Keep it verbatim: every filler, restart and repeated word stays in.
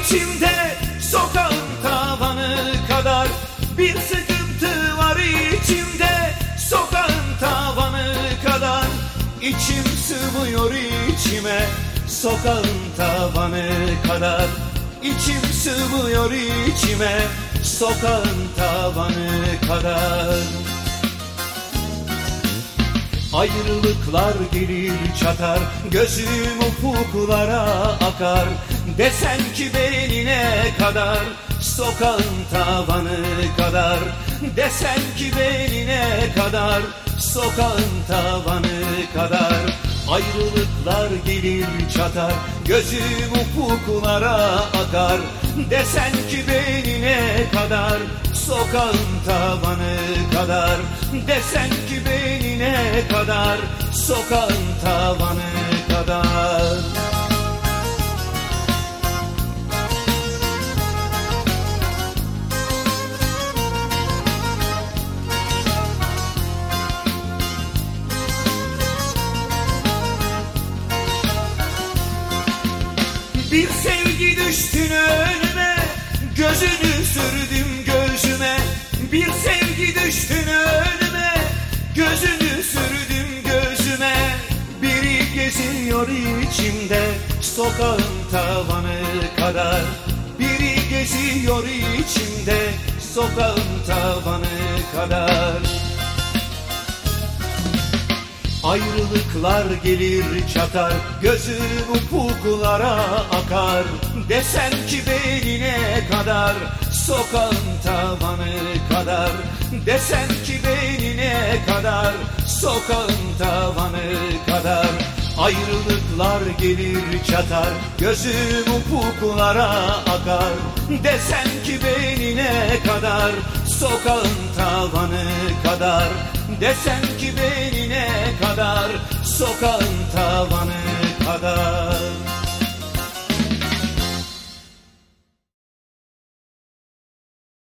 içimde, sokağın tavanı kadar. Bir sıkıntı var içimde, sokağın tavanı kadar. İçim sığmıyor içime, sokağın tavanı kadar. İçim sığmıyor içime, sokağın tavanı kadar. Ayrılıklar gelir çatar, gözüm ufuklara akar. Desen ki benine kadar, sokağın tavanı kadar. Desen ki benine kadar, sokağın tavanı kadar. Ayrılıklar gelir çatar, gözüm ufuklara akar. Desen ki benine kadar, sokağın tavanı kadar. Desen ki benine kadar, sokağın tavanı kadar. Bir sevgi düştün önüme, gözünü sürdüm gözüme. Bir sevgi düştün önüme, gözünü sürdüm gözüme. Biri geziyor içimde, sokağın tavanı kadar. Biri geziyor içimde, sokağın tavanı kadar. Ayrılıklar gelir çatar, gözüm ufuklara akar. Desen ki benine kadar, sokağın tavanı kadar. Desen ki benine kadar, sokağın tavanı kadar. Ayrılıklar gelir çatar, gözüm ufuklara akar. Desen ki benine kadar, sokağın tavanı kadar. Desen ki benine kadar, sokağın tavanı kadar.